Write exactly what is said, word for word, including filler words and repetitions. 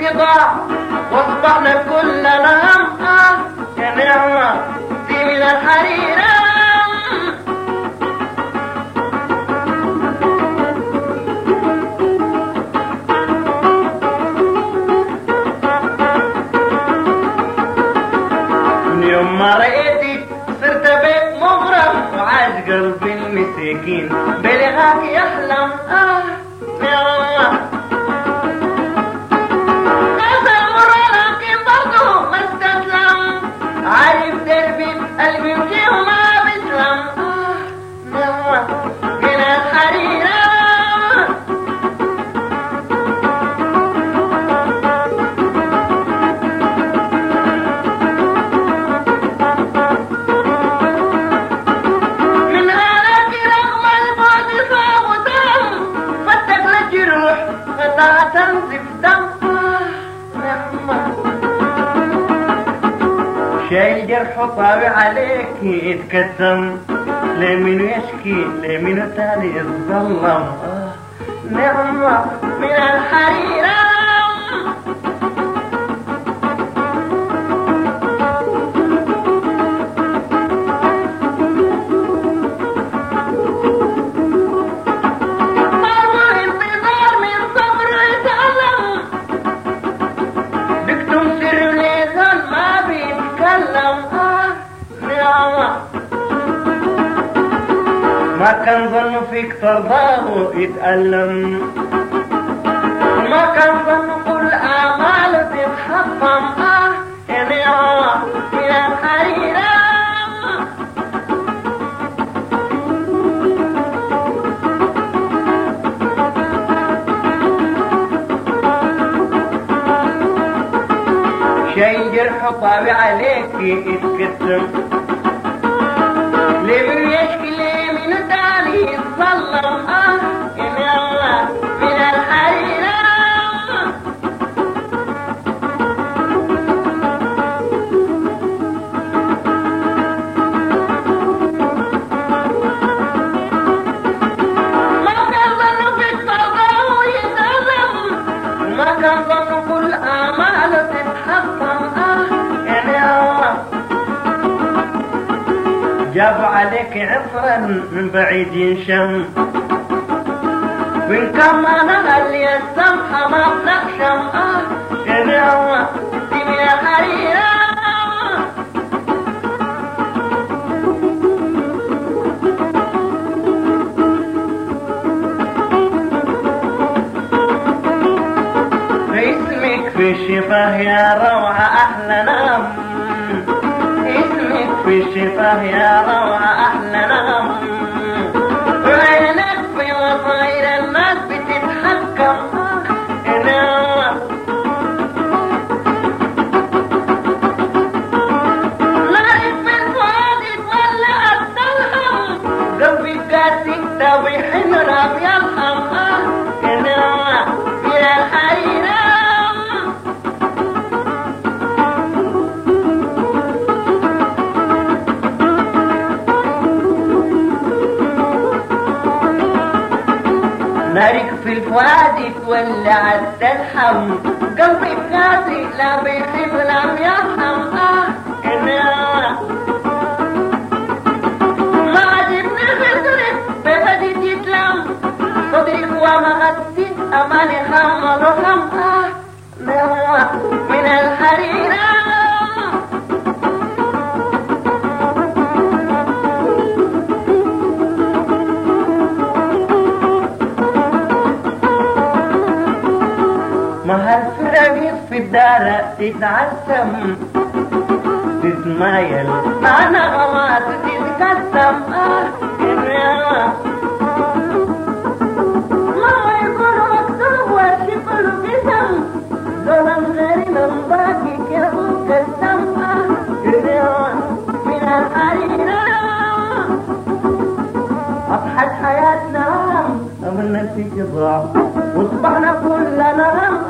انقطاع واصبحنا كلنا هم آه يا نعمة دي من الحريرة. من يوم ما رأيتك صرت بيت مغرم وعاش قلبي المساكين بلغاك يحلم آه يا الله. عارف دربي قلبي وجيه وما بيسلم آه نعمة من الحريرة. من هلاك رغم البعد صعب ودم فتك للجروح فلا تنزف دم آه نعمة. شايل جرح طابع عليك يتكتم لمن يشكي لمن تاني يتظلم آه نعمة من الحريرة. طلب انتظار من صبر يتألم بكتم سر ليزن ما بيتكلم آه نعمة. ما كان ظنه فيك ترضاه يتألم ما كان ظنه كل أعماله تتحطم آه يا نعمة من الحريرة. شايل جرح طابع عليك يتكتم لمن يشكي لمن تاني يتظلم آه يا نعمة من الحريرة. ما كان ظنه فيك ترضاه ويتألم وما كان ظنه كل أعماله تتحطم آه يا نعمة. جاب عليك عطرا من بعيد ينشم وإن كان ما نغل السمحة ما بنخشم آه يا نعمة دي من الحريرة. اسمك في الشفاه يا روعة أحلى نام اسمك في الشفاه يا روعة أحلى نغم وعينك في مصاير الناس بتتحكم نعمة. نارك من فؤادك ولعت تلهم قلبي قاسي ده بيحن راب يلحم نعمة من الحريرة. نارك في الفؤاد تولعت تلحم قلبي قاسي لا بيحب لم يرحم آه نعمة. ما عجبني خسرك ببدي تسلم صدرك وما غدت أماني خمر وخم آه نعمة من الحريرة. ما هالفرق في الدار تتعسم تتمايل مع نغمات تتكسم آه النعمة. ما يكون مكتوب والشكل بسم ظلم غيرنا باقي كم كسم آه النعمة من الحريرة. أضحت حياتنا أمنا في جضاع واصبحنا كلنا هم